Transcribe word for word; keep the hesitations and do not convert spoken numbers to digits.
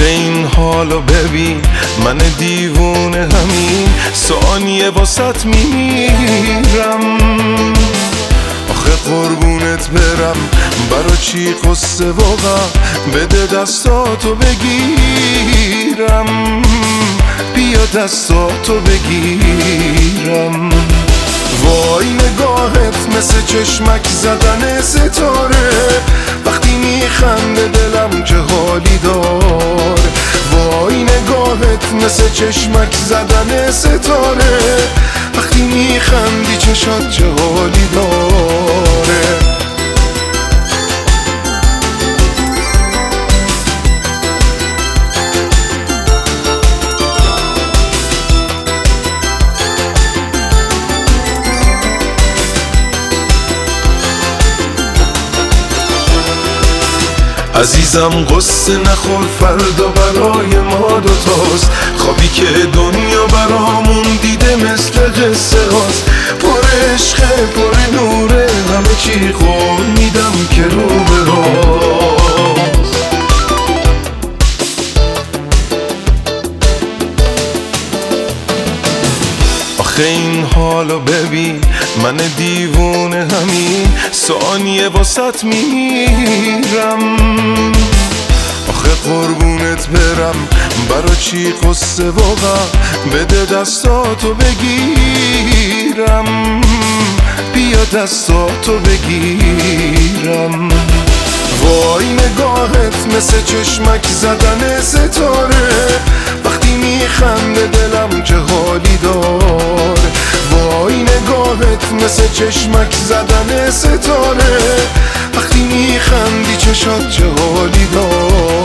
این حالو ببین، من دیوونه همین ثانیه واسط میمیرم. آخه قربونت برم، برا چی قصه واقعا؟ بده دستاتو بگیرم، بیا دستاتو بگیرم. وای نگاهت مثل چشمک زدن ستاره، وقتی میخنده دلم چه حالی دار. وای نگاهت مثل چشمک زدن ستاره، وقتی میخندی چشات چه حالی داره. عزیزم قصه نخور، فردا برای ما دوتاست. خوابی که دنیا برامون دیده مثل قصه هاست. پر عشقه پر نوره، همه چی قول میدم که رو به راست. آخه این حالو ببین، من دیوونه همین ثانیه واسط میمیرم. آخه قربونت برم، برا چی قصه واقعا؟ بده دستاتو بگیرم، بیا دستاتو بگیرم. وای نگاهت مثل چشمک زدن ستاره، وقتی میخنده دلم چه حالی دار. وای نگاهت مثل چشمک زدن ستاره، وقتی میخندی چشات چه حالی دار.